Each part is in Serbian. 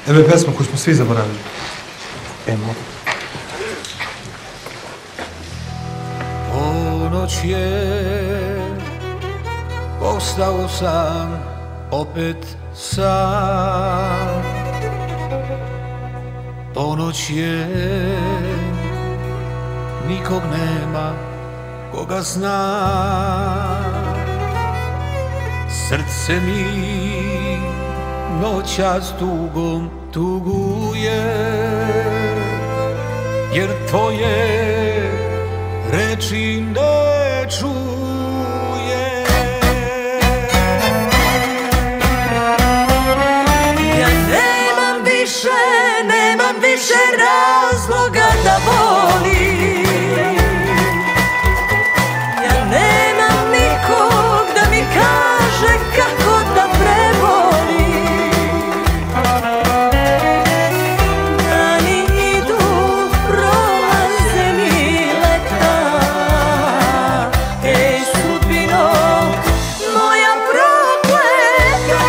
Evo je pesma koju smo svi zaboravili. Emo. Ponoć je, ostao sam, opet sam. Ponoć je, nikog nema, koga zna. Srce mi noćas tugom tuguje, jer tvoje reči ne čuje. Ja nemam više razloga da volim. Ja nemam nikog da mi kaže kako da prebolim. Dani idu, prolaze mi leta. Ej, sudbino moja prokleta.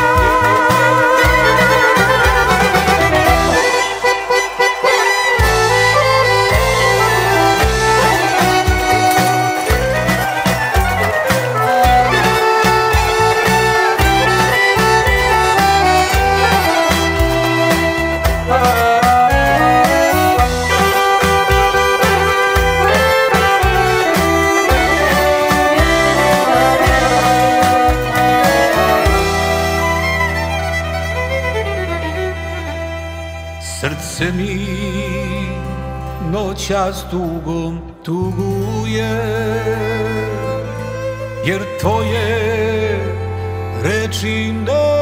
Srce mi noćas tugom tuguje, jer tvoje reči ne